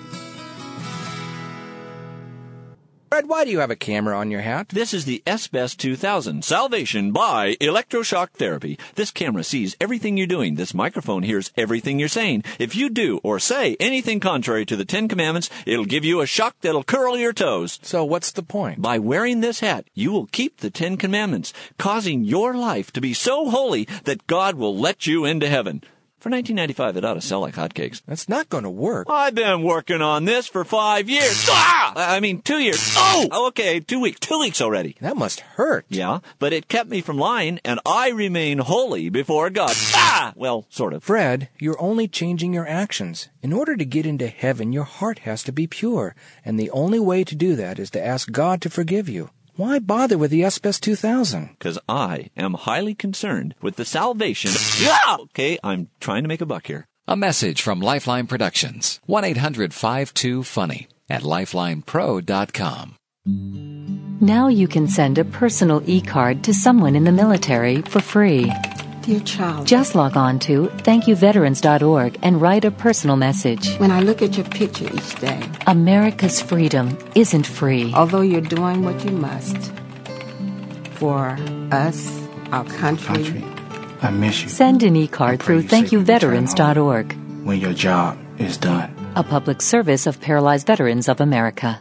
Fred, why do you have a camera on your hat?
This is the S B E S two thousand, Salvation by Electroshock Therapy. This camera sees everything you're doing. This microphone hears everything you're saying. If you do or say anything contrary to the Ten Commandments, it'll give you a shock that'll curl your toes.
So what's the point?
By wearing this hat, you will keep the Ten Commandments, causing your life to be so holy that God will let you into heaven. For nineteen ninety-five, it ought to sell like hotcakes.
That's not going to work.
I've been working on this for five years. Ah! I mean, two years. Oh! Okay, two weeks. Two weeks already.
That must hurt.
Yeah, but it kept me from lying, and I remain holy before God. Ah! Well, sort of.
Fred, you're only changing your actions. In order to get into heaven, your heart has to be pure, and the only way to do that is to ask God to forgive you. Why bother with the S B E S two thousand?
Because I am highly concerned with the salvation. Yeah! Okay, I'm trying to make a buck here.
A message from Lifeline Productions. one eight hundred five two funny at lifeline pro dot com.
Now you can send a personal e-card to someone in the military for free.
Dear child,
just log on to thank you veterans dot org and write a personal message.
When I look at your picture each day,
America's freedom isn't free.
Although you're doing what you must for us, our country,
country I miss you.
Send an e-card through thank you veterans dot org.
When your job is done.
A public service of Paralyzed Veterans of America.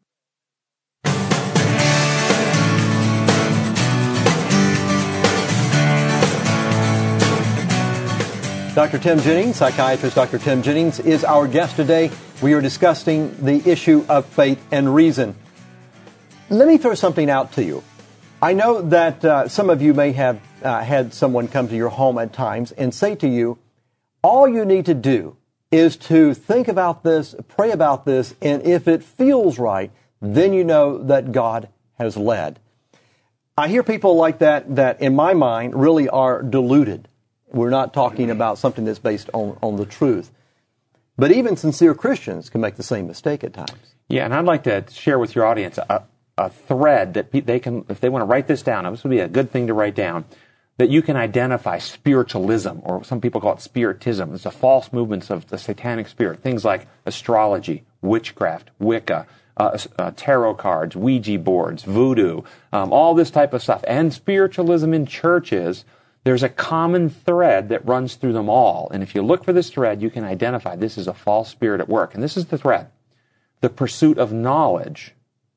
Doctor Tim Jennings, psychiatrist Doctor Tim Jennings, is our guest today. We are discussing the issue of faith and reason. Let me throw something out to you. I know that uh, some of you may have uh, had someone come to your home at times and say to you, all you need to do is to think about this, pray about this, and if it feels right, then you know that God has led. I hear people like that that, in my mind, really are deluded. We're not talking about something that's based on, on the truth. But even sincere Christians can make the same mistake at times.
Yeah, and I'd like to share with your audience a, a thread that they can, if they want to write this down, this would be a good thing to write down, that you can identify spiritualism, or some people call it spiritism. It's the false movements of the satanic spirit. Things like astrology, witchcraft, Wicca, uh, uh, tarot cards, Ouija boards, voodoo, um, all this type of stuff. And spiritualism in churches There's a common thread that runs through them all. And if you look for this thread, you can identify this is a false spirit at work. And this is the thread. The pursuit of knowledge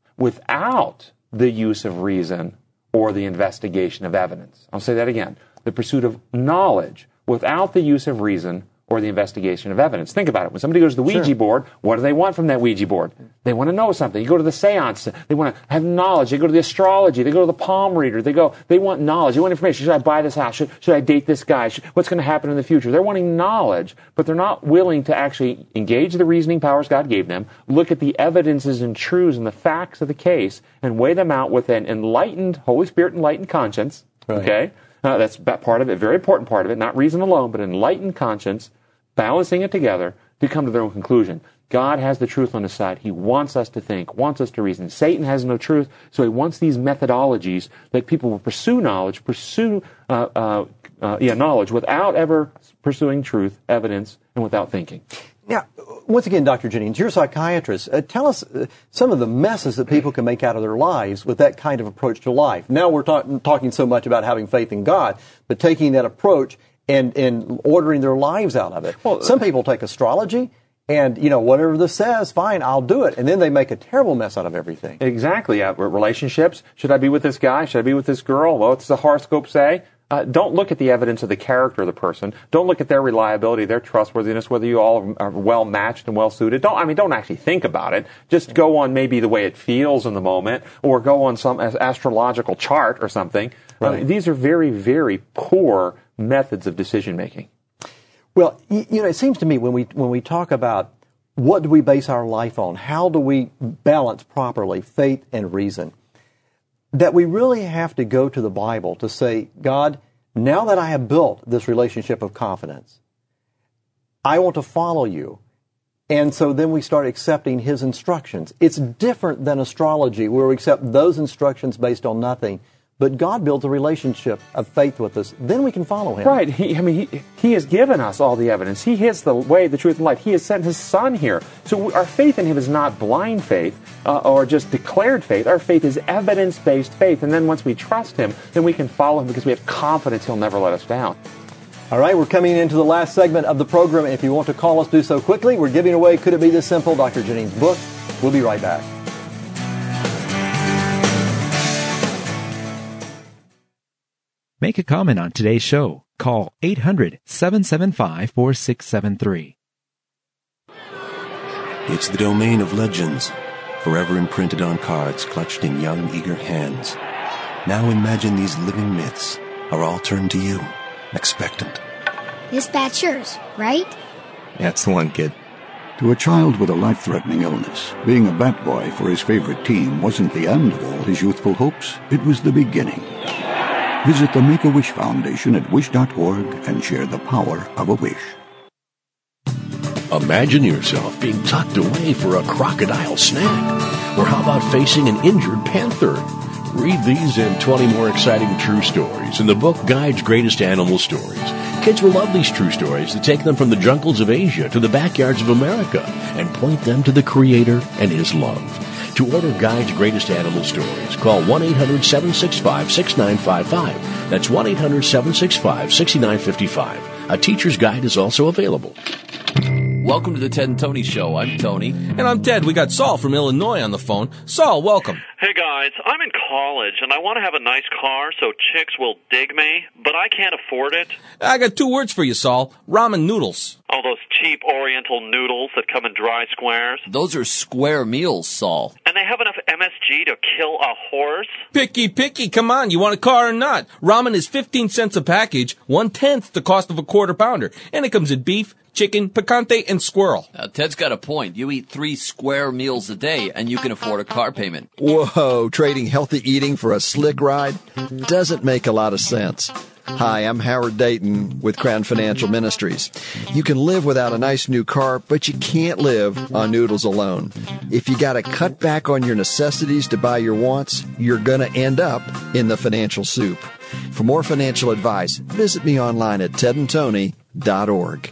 without the use of reason or the investigation of evidence. I'll say that again. The pursuit of knowledge without the use of reason or the investigation of evidence. Think about it. When somebody goes to the Ouija
Sure.
board, what do they want from that Ouija board? They want to know something. You go to the seance, they want to have knowledge. They go to the astrology, they go to the palm reader, they go, they want knowledge, they want information. Should I buy this house? Should, should I date this guy? Should, what's going to happen in the future? They're wanting knowledge, but they're not willing to actually engage the reasoning powers God gave them, look at the evidences and truths and the facts of the case, and weigh them out with an enlightened, Holy Spirit enlightened conscience.
Right.
Okay? Uh, that's part of it, very important part of it, not reason alone, but enlightened conscience, balancing it together to come to their own conclusion. God has the truth on his side. He wants us to think, wants us to reason. Satan has no truth, so he wants these methodologies that people will pursue knowledge, pursue uh, uh, uh, yeah, knowledge without ever pursuing truth, evidence, and without thinking.
Now, once again, Doctor Jennings, you're a psychiatrist. Uh, tell us uh, some of the messes that people can make out of their lives with that kind of approach to life. Now we're talk- talking so much about having faith in God, but taking that approach and, and ordering their lives out of it. Well, some people take astrology and, you know, whatever this says, fine, I'll do it. And then they make a terrible mess out of everything.
Exactly. Uh, relationships. Should I be with this guy? Should I be with this girl? Well, what's the horoscope say? Uh, don't look at the evidence of the character of the person. Don't look at their reliability, their trustworthiness, whether you all are well matched and well suited. Don't, I mean, don't actually think about it. Just go on maybe the way it feels in the moment, or go on some astrological chart or something. Right. Uh, these are very, very poor methods of decision making.
Well, you, you know, it seems to me when we when we talk about what do we base our life on, how do we balance properly faith and reason, that we really have to go to the Bible to say, God, now that I have built this relationship of confidence, I want to follow you. And so then we start accepting his instructions. It's different than astrology, where we accept those instructions based on nothing. But God builds a relationship of faith with us. Then we can follow him.
Right. He, I mean, he, he has given us all the evidence. He is the way, the truth, and life. He has sent his Son here. So our faith in him is not blind faith uh, or just declared faith. Our faith is evidence-based faith. And then once we trust him, then we can follow him because we have confidence he'll never let us down.
All right, we're coming into the last segment of the program. If you want to call us, do so quickly. We're giving away Could It Be This Simple, Doctor Jennings' book. We'll be right back.
Make a comment on today's show. Call eight hundred, seven seven five, four six seven three.
It's the domain of legends, forever imprinted on cards clutched in young, eager hands. Now imagine these living myths are all turned to you, expectant.
This bat's yours, right?
That's the one, kid.
To a child with a life-threatening illness, being a bat boy for his favorite team wasn't the end of all his youthful hopes. It was the beginning. Visit the Make-A-Wish Foundation at wish dot org and share the power of a wish.
Imagine yourself being tucked away for a crocodile snack. Or how about facing an injured panther? Read these and twenty more exciting true stories in the book Guide's Greatest Animal Stories. Kids will love these true stories that take them from the jungles of Asia to the backyards of America and point them to the Creator and His love. To order Guide's Greatest Animal Stories, call one eight hundred, seven six five, six nine five five. That's one eight hundred, seven six five, six nine five five. A teacher's guide is also available.
Welcome to the Ted and Tony Show. I'm Tony.
And I'm Ted. We got Saul from Illinois on the phone. Saul, welcome.
Hey, guys. I'm in college, and I want to have a nice car so chicks will dig me, but I can't afford it.
I got two words for you, Saul. Ramen noodles.
Oh, those cheap oriental noodles that come in dry squares.
Those are square meals, Saul.
And they have enough M S G to kill a horse?
Picky, picky. Come on. You want a car or not? Ramen is fifteen cents a package, one-tenth the cost of a quarter pounder. And it comes in beef, chicken, picante, and squirrel.
Now, Ted's got a point. You eat three square meals a day, and you can afford a car payment.
Whoa, trading healthy eating for a slick ride? Doesn't make a lot of sense. Hi, I'm Howard Dayton with Crown Financial Ministries. You can live without a nice new car, but you can't live on noodles alone. If you gotta cut back on your necessities to buy your wants, you're gonna end up in the financial soup. For more financial advice, visit me online at ted and tony dot org.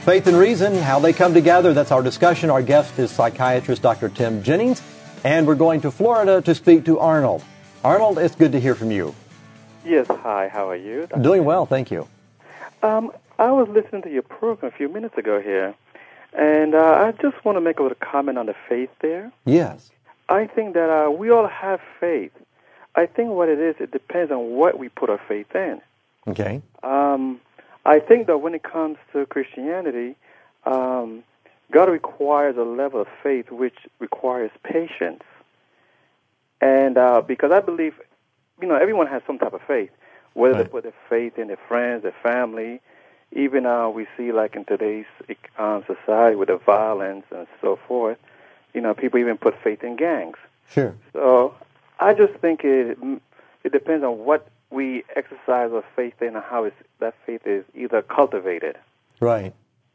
Faith and reason, how they come together, that's our discussion. Our guest is psychiatrist Doctor Tim Jennings, and we're going to Florida to speak to Arnold. Arnold, it's good to hear from you.
Yes, hi, how are you?
I'm doing well, thank you.
Um, I was listening to your program a few minutes ago here, and uh, I just want to make a little comment on the faith there.
Yes.
I think that uh, we all have faith. I think what it is, it depends on what we put our faith in.
Okay.
Um, I think that when it comes to Christianity, um, God requires a level of faith which requires patience. And uh, because I believe, you know, everyone has some type of faith, whether right. they put their faith in their friends, their family. Even uh, we see, like in today's um, society with the violence and so forth, you know, people even put faith in gangs.
Sure.
So I just think it it depends on what we exercise our faith in and how it's, that faith is either cultivated.
Right.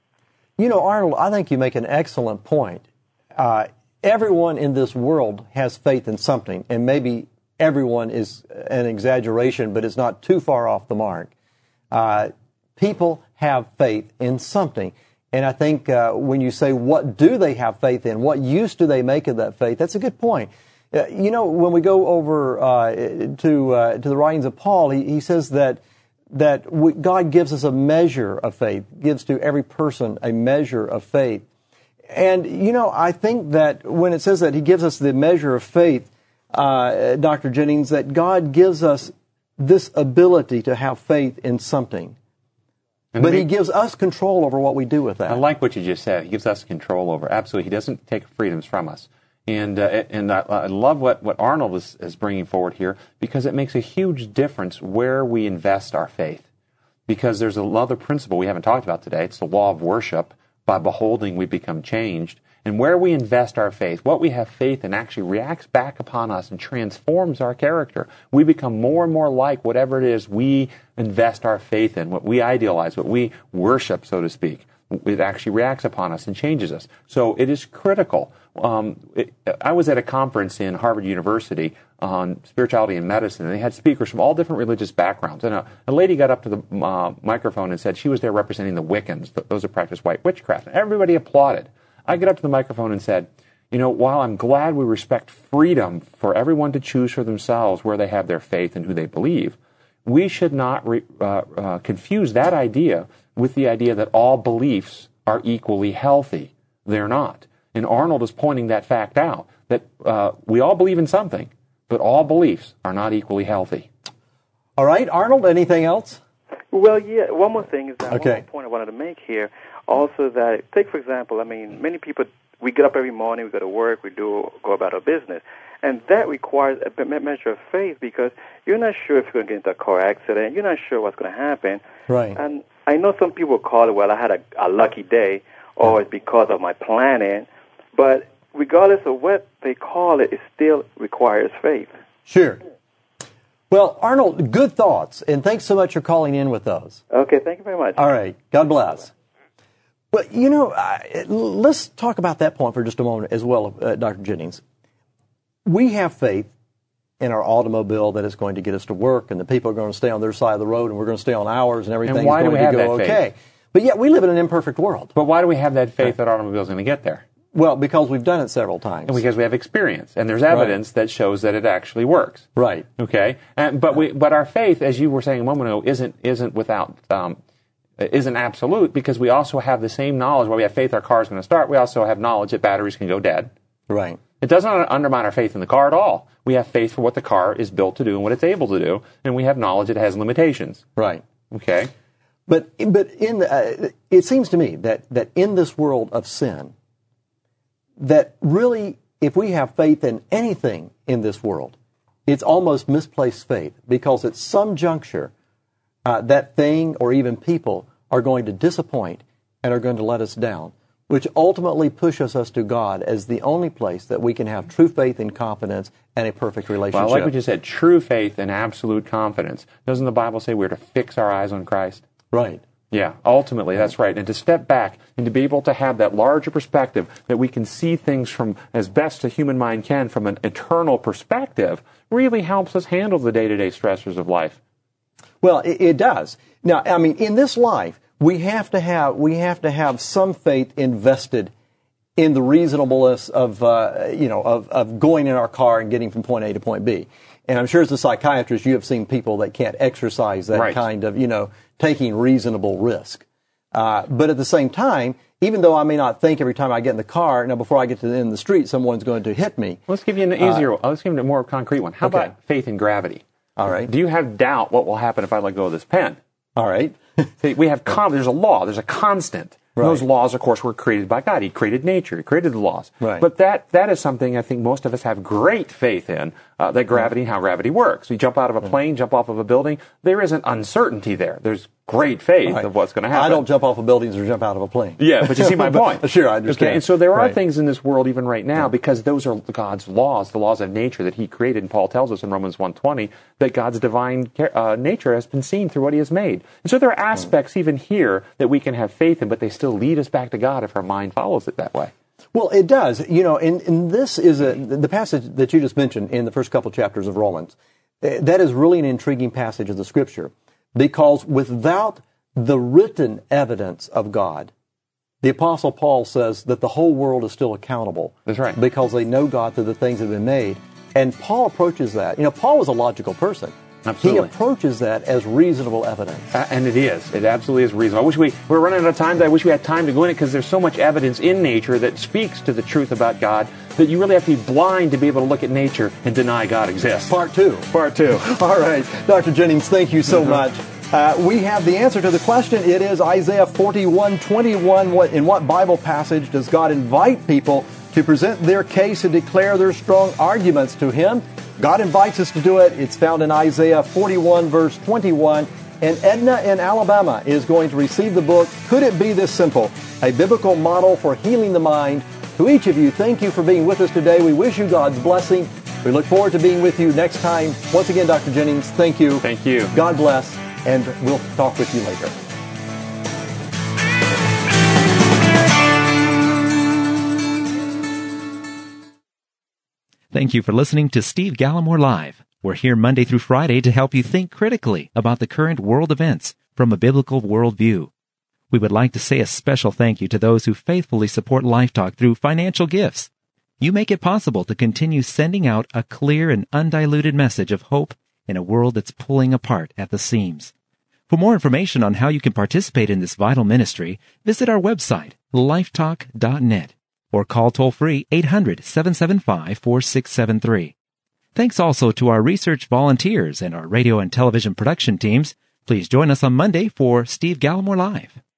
You know, Arnold, I think you make an excellent point. Uh, everyone in this world has faith in something, and maybe everyone is an exaggeration, but it's not too far off the mark. Uh, people have faith in something. And I think uh, when you say, what do they have faith in? What use do they make of that faith? That's a good point. Uh, you know, when we go over uh, to uh, to the writings of Paul, he, he says that that we, God gives us a measure of faith, gives to every person a measure of faith. And, you know, I think that when it says that he gives us the measure of faith, uh, Doctor Jennings, that God gives us this ability to have faith in something. And but he gives us control over what we do with that.
I like what you just said. He gives us control over. Absolutely. He doesn't take freedoms from us. And uh, and I, I love what, what Arnold is, is bringing forward here, because it makes a huge difference where we invest our faith. Because there's another principle we haven't talked about today. It's the law of worship. By beholding, we become changed. And where we invest our faith, what we have faith in actually reacts back upon us and transforms our character. We become more and more like whatever it is we invest our faith in, what we idealize, what we worship, so to speak. It actually reacts upon us and changes us. So it is critical. Um, it, I was at a conference in Harvard University on spirituality and medicine, and they had speakers from all different religious backgrounds. And a, a lady got up to the uh, microphone and said she was there representing the Wiccans, those who practice white witchcraft. And everybody applauded. I get up to the microphone and said, you know, while I'm glad we respect freedom for everyone to choose for themselves where they have their faith and who they believe, we should not re, uh, uh, confuse that idea with the idea that all beliefs are equally healthy. They're not. And Arnold is pointing that fact out, that uh, we all believe in something, but all beliefs are not equally healthy.
All right, Arnold, anything else?
Well, yeah, one more thing is that
okay.
one more point I wanted to make here. Also that, take for example, I mean, many people, we get up every morning, we go to work, we do go about our business. And that requires a measure of faith, because you're not sure if you're going to get into a car accident. You're not sure what's going to happen.
Right.
And I know some people call it, well, I had a, a lucky day, or it's because of my planning. But regardless of what they call it, it still requires faith.
Sure. Well, Arnold, good thoughts, and thanks so much for calling in with those.
Okay, thank you very much.
All right. God bless. Well, you know, uh, let's talk about that point for just a moment as well, uh, Doctor Jennings. We have faith in our automobile that it's going to get us to work, and the people are going to stay on their side of the road, and we're going to stay on ours, and everything
and why
is going
do we
to
have
go
that
okay.
Faith?
But yet we live in an imperfect world.
But why do we have that faith that automobile's going to get there?
Well, because we've done it several times.
And because we have experience, and there's evidence right. that shows that it actually works.
Right.
Okay. And, but we, but our faith, as you were saying a moment ago, isn't isn't without um, isn't absolute, because we also have the same knowledge. While we have faith our car is going to start, we also have knowledge that batteries can go dead.
Right.
It doesn't undermine our faith in the car at all. We have faith for what the car is built to do and what it's able to do, and we have knowledge it has limitations.
Right.
Okay.
But but in the, uh, it seems to me that that in this world of sin, that really, if we have faith in anything in this world, it's almost misplaced faith, because at some juncture, uh, that thing or even people are going to disappoint and are going to let us down, which ultimately pushes us to God as the only place that we can have true faith and confidence and a perfect relationship.
Well, like what you said, true faith and absolute confidence. Doesn't the Bible say we're to fix our eyes on Christ?
Right.
Yeah, ultimately, that's right. And to step back and to be able to have that larger perspective, that we can see things from, as best a human mind can, from an eternal perspective, really helps us handle the day-to-day stressors of life.
Well, it, it does. Now, I mean, in this life, we have to have we have to have some faith invested in the reasonableness of uh, you know of, of going in our car and getting from point A to point B. And I'm sure as a psychiatrist, you have seen people that can't exercise that
right.
kind of you know taking reasonable risk. Uh, but at the same time, even though I may not think every time I get in the car, now before I get to the end of the street, someone's going to hit me.
Let's give you an easier. Uh, let's give you a more concrete one. How
okay.
about faith in gravity?
All right.
Do you have doubt what will happen if I let go of this pen?
All right.
See, we have con- there's a law. There's a constant.
Right.
Those laws, of course, were created by God. He created nature. He created the laws.
Right.
But that that is something I think most of us have great faith in, uh, that gravity and how gravity works. You jump out of a plane, jump off of a building. There isn't uncertainty there. There's great faith
right.
of what's going to happen.
I don't jump off of buildings or jump out of a plane.
Yeah, but you see my point.
Sure, I understand.
Okay, and so there are
right.
things in this world even right now,
yeah.
because those are God's laws, the laws of nature that He created. And Paul tells us in Romans one twenty that God's divine uh, nature has been seen through what He has made. And so there are aspects even here that we can have faith in, but they still lead us back to God if our mind follows it that way.
Well, it does. You know, and, and this is a, the passage that you just mentioned in the first couple chapters of Romans. That is really an intriguing passage of the Scripture, because without the written evidence of God, the Apostle Paul says that the whole world is still accountable.
That's right.
Because they know God through the things that have been made. And Paul approaches that. You know, Paul was a logical person.
Absolutely.
He approaches that as reasonable evidence.
Uh, and it is. It absolutely is reasonable. I wish we, we're running out of time. I wish we had time to go in it, because there's so much evidence in nature that speaks to the truth about God that you really have to be blind to be able to look at nature and deny God exists.
Part two.
Part two.
All right. Doctor Jennings, thank you so much. Uh, we have the answer to the question. It is Isaiah forty-one twenty-one. What, in what Bible passage does God invite people to present their case and declare their strong arguments to Him? God invites us to do it. It's found in Isaiah forty-one, verse twenty-one. And Edna in Alabama is going to receive the book, Could It Be This Simple? A Biblical Model for Healing the Mind. To each of you, thank you for being with us today. We wish you God's blessing. We look forward to being with you next time. Once again, Doctor Jennings, thank you.
Thank you.
God bless, and we'll talk with you later.
Thank you for listening to Steve Gallimore Live. We're here Monday through Friday to help you think critically about the current world events from a biblical worldview. We would like to say a special thank you to those who faithfully support Life Talk through financial gifts. You make it possible to continue sending out a clear and undiluted message of hope in a world that's pulling apart at the seams. For more information on how you can participate in this vital ministry, visit our website, lifetalk dot net, or call toll-free eight hundred, seven seven five, four six seven three. Thanks also to our research volunteers and our radio and television production teams. Please join us on Monday for Steve Gallimore Live.